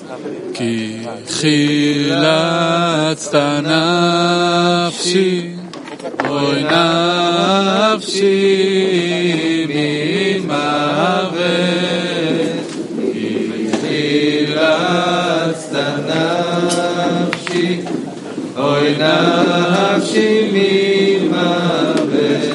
כי חילצת נפשי, אוי נפשי ממוות, כי חילצת נפשי, אוי נפשי ממוות.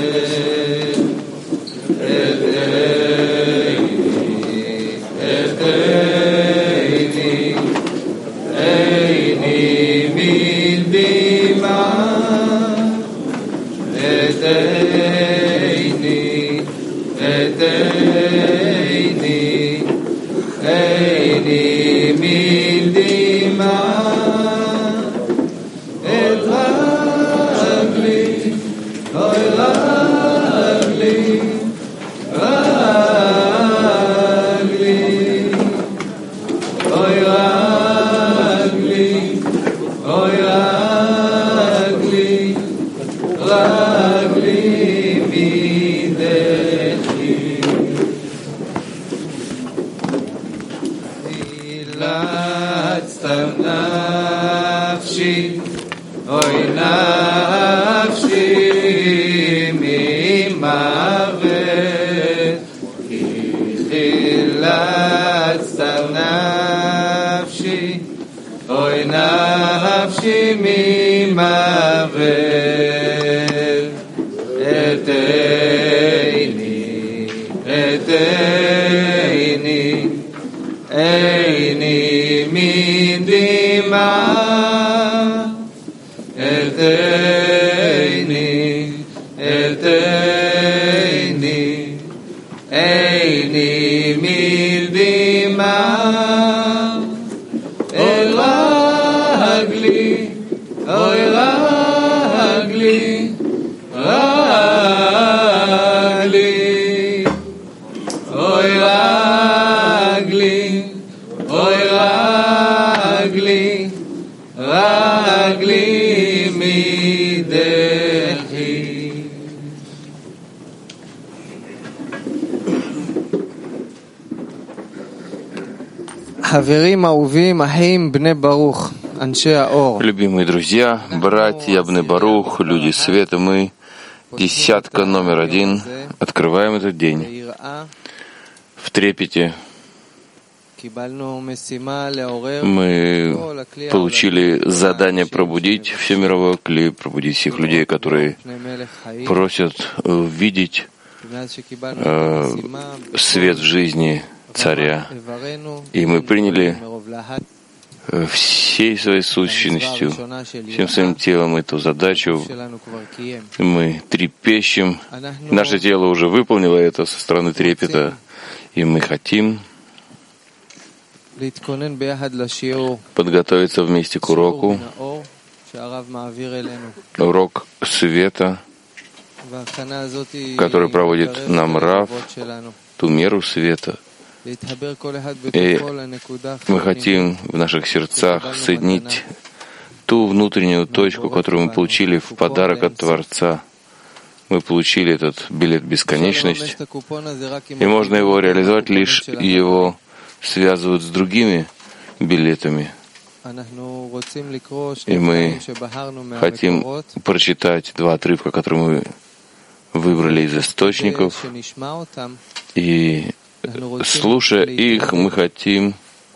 Любимые друзья, братья Бне Барух, люди света, мы, десятка номер 1, открываем этот день в трепете. Мы получили задание пробудить все мировое кли, пробудить всех людей, которые просят видеть свет в жизни царя. И мы приняли всей своей сущностью, всем своим телом эту задачу. Мы трепещем. Наше тело уже выполнило это со стороны трепета, и мы хотим подготовиться вместе к уроку, урок света, который проводит нам Рав, ту меру света. И мы хотим в наших сердцах соединить ту внутреннюю точку, которую мы получили в подарок от Творца. Мы получили этот билет бесконечность, и можно его реализовать, лишь его связывают с другими билетами. И мы хотим прочитать два отрывка, которые мы выбрали из источников, и слушая их, мы хотим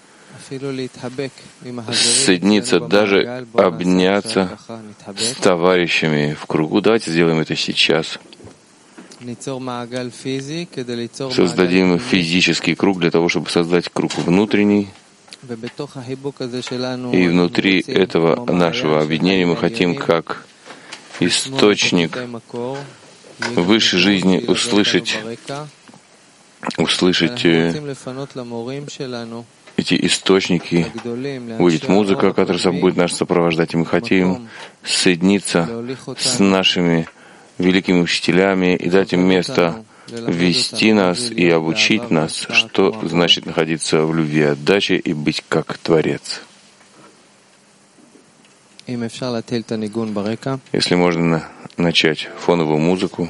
соединиться, даже обняться с товарищами в кругу. Давайте сделаем это сейчас. Создадим физический круг для того, чтобы создать круг внутренний. И внутри этого нашего объединения мы хотим, как источник высшей жизни, услышать эти источники. Будет музыка, которая будет нас сопровождать, и мы хотим соединиться с нашими великими учителями и дать им место вести нас и обучить нас, что значит находиться в любви и отдаче и быть как Творец. Если можно начать фоновую музыку.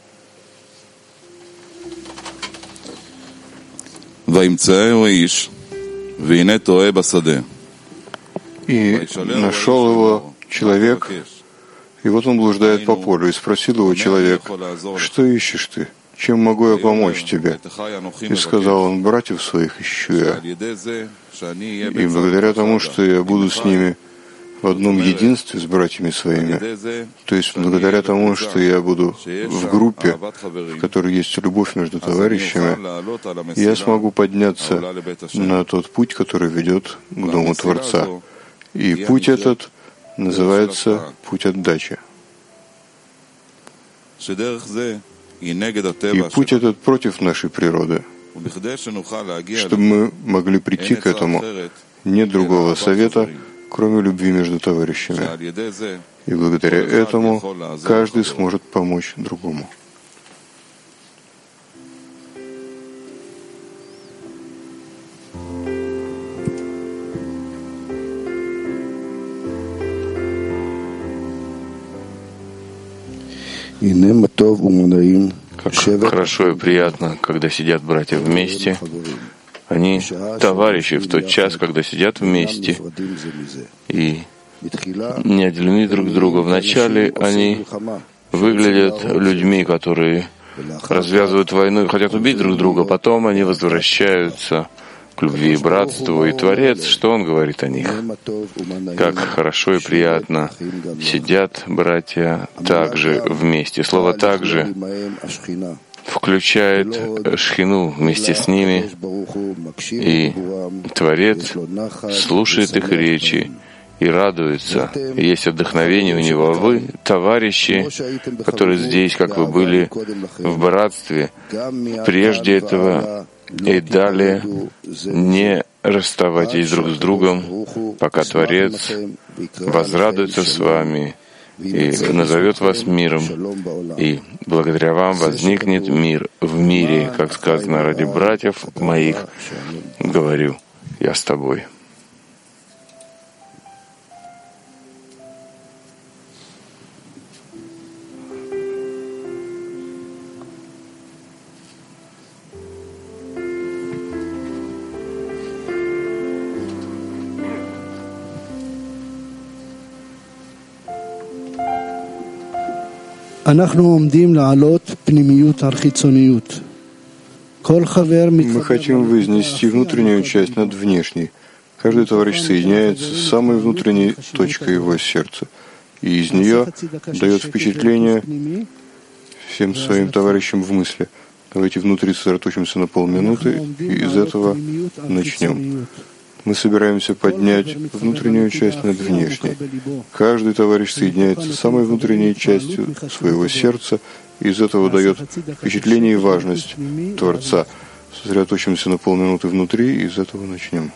וימצא האיש И нашел его человек, и вот он блуждает по полю, и спросил его человек: что ищешь ты? Чем могу я помочь тебе? И сказал он: братьев своих ищу я. И благодаря тому, что я буду с ними в одном единстве, с братьями своими, то есть благодаря тому, что я буду в группе, в которой есть любовь между товарищами, я смогу подняться на тот путь, который ведет к Дому Творца. И путь этот называется путь отдачи. И путь этот против нашей природы. Чтобы мы могли прийти к этому, нет другого совета, кроме любви между товарищами. И благодаря этому каждый сможет помочь другому. Как хорошо и приятно, когда сидят братья вместе. Они товарищи в тот час, когда сидят вместе и не отделены друг от друга. Вначале они выглядят людьми, которые развязывают войну и хотят убить друг друга. Потом они возвращаются к любви и братству. И Творец, что он говорит о них? Как хорошо и приятно сидят братья также вместе. Слово «также» включает Шхину вместе с ними, и Творец слушает их речи и радуется. Есть вдохновение у него. А вы, товарищи, которые здесь, как вы были в братстве, прежде этого и далее не расставайтесь друг с другом, пока Творец возрадуется с вами и назовет вас миром, и благодаря вам возникнет мир в мире, как сказано: ради братьев моих говорю я с тобой. Мы хотим вознести внутреннюю часть над внешней. Каждый товарищ соединяется с самой внутренней точкой его сердца, и из нее дает впечатление всем своим товарищам в мысли. Давайте внутри сосредоточимся на полминуты, и из этого начнем. Мы собираемся поднять внутреннюю часть над внешней. Каждый товарищ соединяется с самой внутренней частью своего сердца, и из этого дает впечатление и важность Творца. Сосредоточимся на полминуты внутри, и из этого начнем.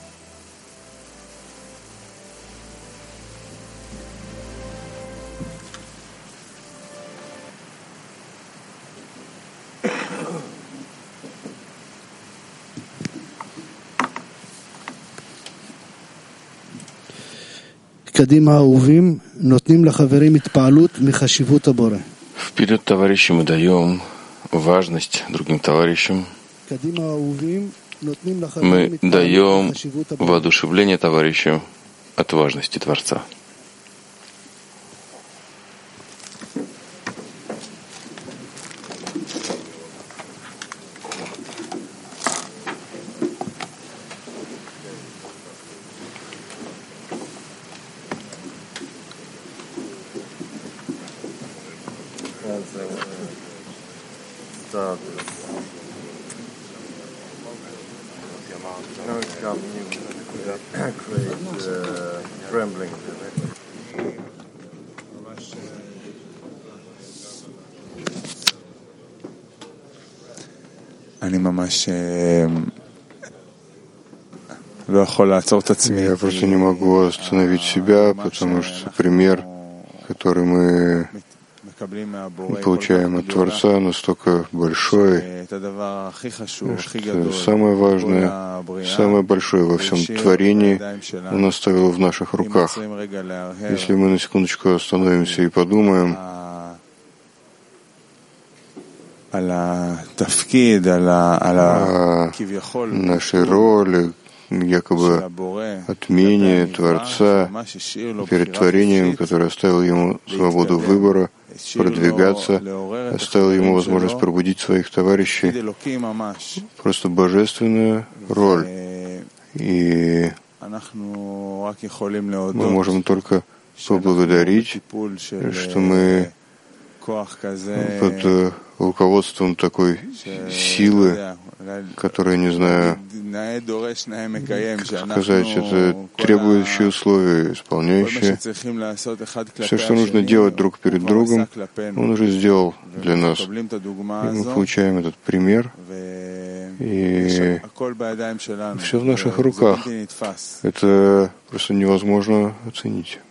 Вперед, товарищи, мы даем важность другим товарищам. Мы даем воодушевление товарищам от важности Творца. Я просто не могу остановить себя, потому что пример, который мы получаем от Творца, настолько большой, что самое важное, самое большое во всем творении Он оставил в наших руках. Если мы на секундочку остановимся и подумаем о нашей роли, якобы отмене Творца перед творением, который оставил ему свободу выбора, продвигаться, оставил ему возможность пробудить своих товарищей. Просто божественная роль. И мы можем только поблагодарить, что мы под руководством такой силы, которая, не знаю, как сказать, это требующие условия, исполняющие. Все, что нужно делать друг перед другом, он уже сделал для нас. И мы получаем этот пример, и все в наших руках. Это просто невозможно оценить.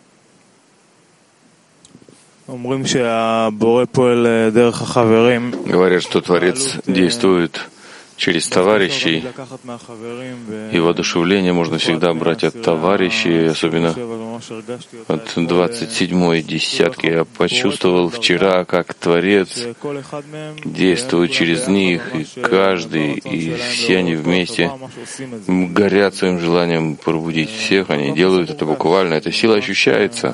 Говорят, что Творец действует через товарищей, и воодушевление можно всегда брать от товарищей, особенно от 27-й десятки. Я почувствовал вчера, как Творец действует через них, и каждый, и все они вместе горят своим желанием пробудить всех. Они делают это буквально, эта сила ощущается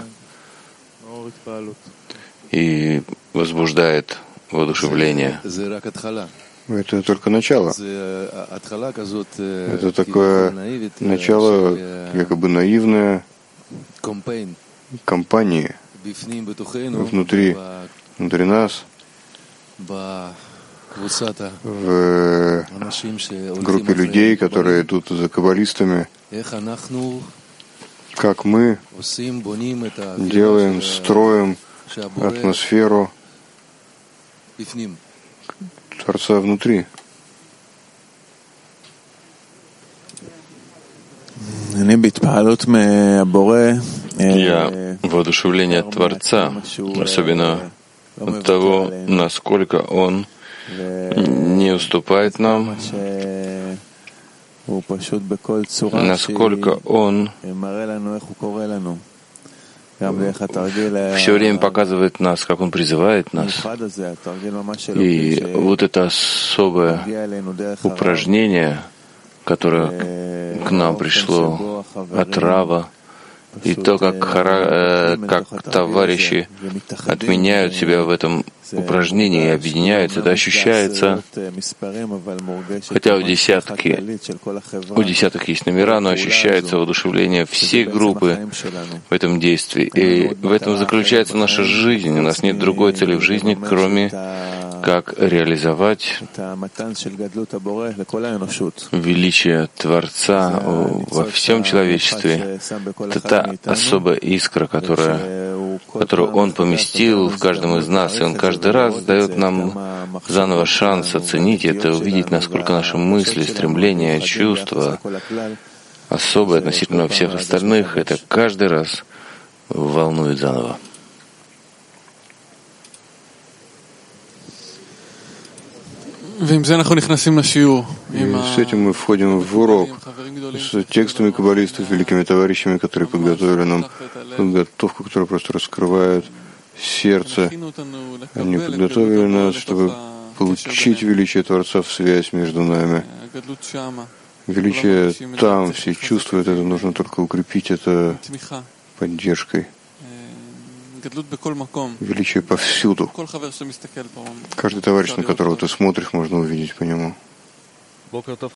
и возбуждает воодушевление. Это только начало. Это такое начало, якобы наивное кампании внутри нас, в группе людей, которые идут за каббалистами, как мы делаем, строим атмосферу Творца внутри. Я воодушевление от Творца, особенно от того, насколько Он не уступает нам, насколько Он все время показывает нас, как Он призывает нас. И вот это особое упражнение, которое к нам пришло от Рава, и то, как товарищи отменяют себя в этом упражнении и объединяются, это ощущается, хотя у десяток есть номера, но ощущается воодушевление всей группы в этом действии. И в этом заключается наша жизнь. У нас нет другой цели в жизни, кроме как реализовать величие Творца во всем человечестве. Это та особая искра, которую Он поместил в каждом из нас, и Он каждый раз дает нам заново шанс оценить это, увидеть, насколько наши мысли, стремления, чувства особые относительно всех остальных, это каждый раз волнует заново. И с этим мы входим в урок с текстами каббалистов, великими товарищами, которые подготовили нам подготовку, которая просто раскрывает сердце. Они подготовили нас, чтобы получить величие Творца в связь между нами. Величие там, все чувствуют это, нужно только укрепить это поддержкой. Величие повсюду. Каждый товарищ, на которого ты смотришь, можно увидеть по нему.